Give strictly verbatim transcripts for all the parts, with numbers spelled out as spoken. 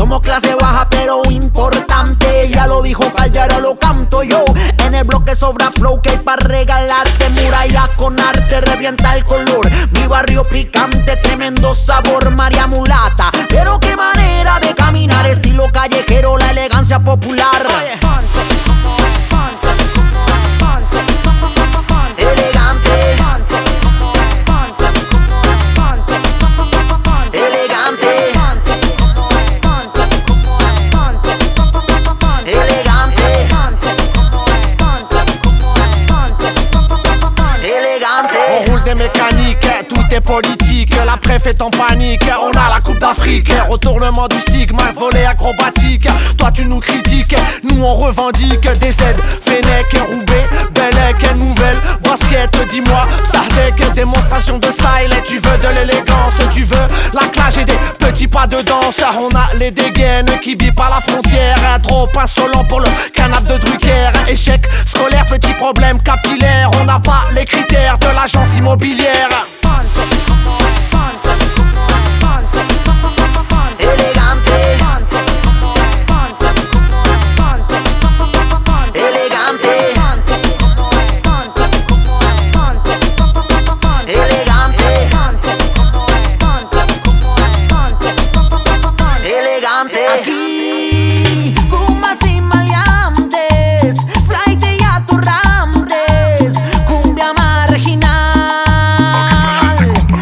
Somos clase baja pero importante. Ya lo dijo Caldera, lo canto yo. En el bloque sobra flow que hay pa' regalarte. Muralla con arte, revienta el color. Mi barrio picante, tremendo sabor. María Mulata, pero qué manera de caminar. Estilo callejero, la elegancia popular. Oye. Mécanique, tout est politique, la préf est en panique, on a la coupe d'Afrique, retournement du stigme, volet acrobatique, toi tu nous critiques, nous on revendique des aides, Fennec, Roubaix, Bellec, nouvelle basket, dis-moi, Sardec, démonstration de style, et tu veux de l'élégance, tu veux la clash et des petits pas de danse, on a les dégaines qui vivent par la frontière, trop insolent pour le canap de Drucker, échec scolaire, petit problème capillaire, on n'a pas les critères de l'agence immobilière. Aquí, cumbas y maleantes, flight y atorrantes, cumbia marginal.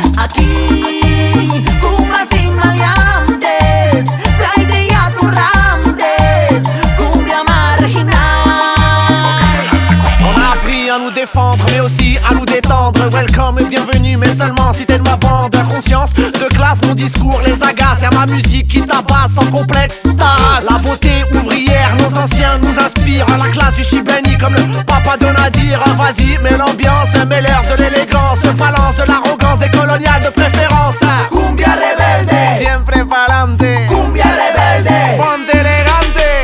Aquí, cumbas y maleantes, flight y atorrantes, cumbia marginal. On a appris à nous défendre, mais aussi à nous détendre. Welcome et bienvenue, mais seulement si t'es de ma bande. Conscience de classe, mon discours les agace. Y'a ma musique qui tabasse sans complexe, tasse. La beauté ouvrière, nos anciens nous inspirent. La classe du Chibeni comme le papa de Nadir. Vas-y, mets l'ambiance, mets l'air de l'élégance. Balance de l'arrogance des coloniales de préférence. Cumbia rebelde, siempre pa'lante. Cumbia rebelde, ponte elegante.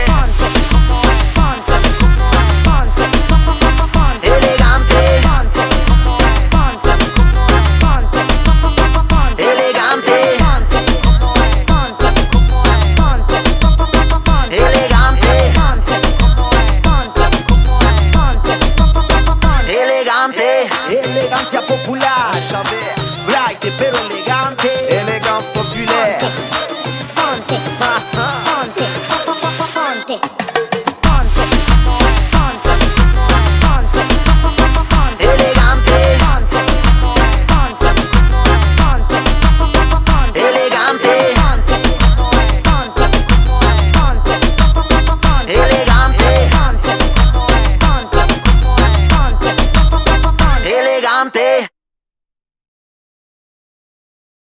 Elegancia popular, flight pero elegante, Élégance populaire. Ponte, ponte,